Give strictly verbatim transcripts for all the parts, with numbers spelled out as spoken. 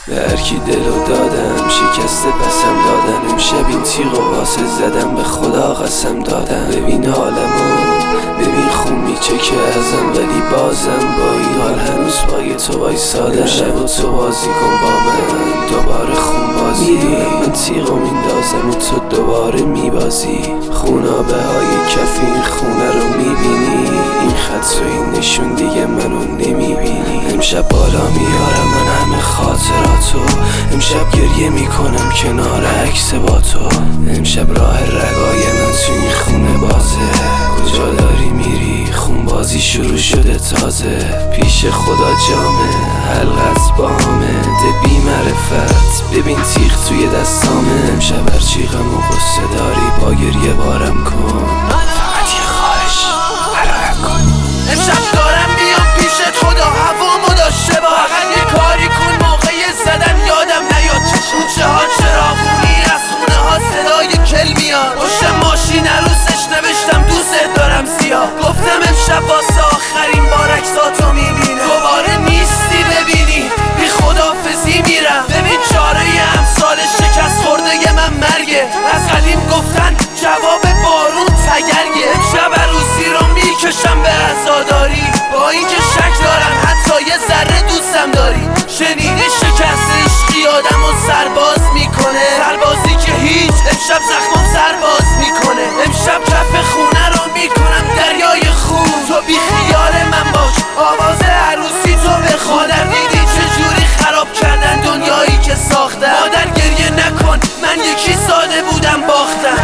به هرکی دلو دادم شکسته پسم دادن. امشب این تیغ و واسه زدم به خدا قسم دادم. ببین حالمو ببین خون میچکه ازم ولی بازم با این حال هنوز پای تو وایسادم. امشب و تو بازی کن با من دوباره خون بازی. میدونم من تیغو میندازم و تو دوباره میبازی. خونابه های کف این خونه رو میبینی. این خط و این نشون دیگه منو نمیبینی. امشب بالا میارم من همه خاطراتو. امشب گریه میکنم کنار عکس با تو. امشب راه رگای من تو این خونه بازه. کجا داری میری؟ خون بازی شروع شده تازه. پیش خدا جامه حلقت بامه ده بی معرفت. ببین تیغ توی دستامه. امشب هرچی غم و غصه داری با گریه بارم کن. فقط یه خواهش برام کن. امشب دارم میام پیشت خدا هوامو داشته باش. فقط یه کاری کن موقع زدن یادم نیاد کوچه ها چراغونی از خونه ها صدای کل میاد. پشت ماشین عروسش نوشتم دوست دارم زیاد. گفتم امشب واسه آخرین بار عکساتو میبینم. دوباره نیستی ببینی بی خدافزی میرم. ببین چاره امسال شکست خورده من مرگه. از قدیم گفتن جواب بارون تگرگه. امشب عروسی رو میکشم به عزاداری. با اینکه شک دارم حتی یه ذره دوستم داری. شنیدی شکست عشقی آدمو سرباز میکنه. سربازی که هیچ امشب زخمم سرباز میکنه. امشب کف خونه رو میکنم دریای خون. تو بی خیال من باش آواز عروسی تو بخون. مادر دیدی چجوری خراب کردن دنیایی که ساختم. مادر گریه نکن من یکی ساده بودم باختم.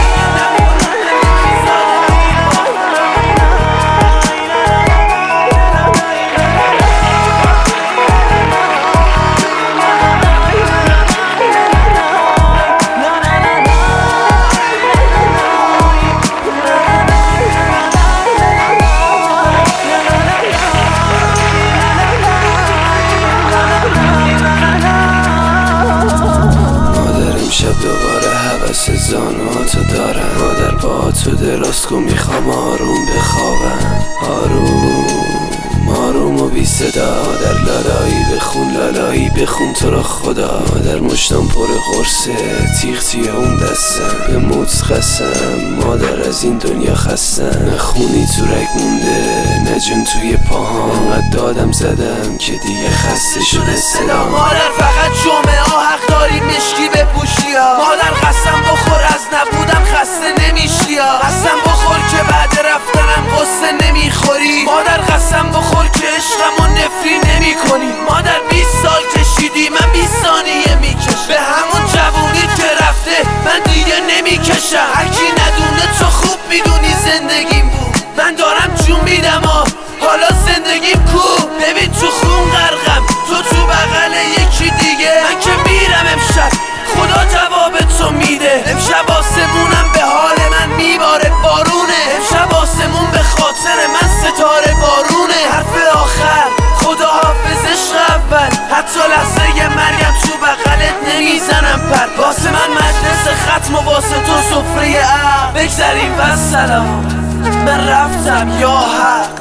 امشب دوباره حوث زانواتو دارم. مادر با تو دراز کن میخوام آروم بخوابم. آروم آروم و بی صدا. در لالایی بخون لالایی بخون تو را خدا. مادر مشتم پر قرصه تیغ توی اون دستم. به موت قسم مادر از این دنیا خستم. نه خونی تو رگ مونده نه جون توی پاهام. انقدر دادم زدم که دیگه خسته شده صدا. مادر فقط جمعه ها حق داری مشکی بپوشی ها. مادر قسم بخور از نبودم خسته نمیشی ها. قسم بخور که بعد رفتنم قصه نمیخوری. مادر قسم بخور که عشقمو نفری نمی کنی. مادر بیست سال کشیدی من بیست ثانیه میکشم. به همون جوونیت که رفته من دیگه نمیکشم. هرکی ندونه تو خوب میدونی زندگیم بود. من دارم جون میدم ها حالا زندگیم کو. ببین تو خون غرقم تو تو بغل یکی دیگه. من که میرم امشب خدا جواب تو میده. امشب آسمونم به حال من میباره بارونه. امشب آسمون به خاطر من ستاره بارونه. حرف آخر خدا حافظ عشق اول. حتی لحظه مرگم تو بغلت نمیزنم پر. واسه من مجلس ختم و واسه تو سفره عقل. بگذریم و سلام من رفتم یا حق.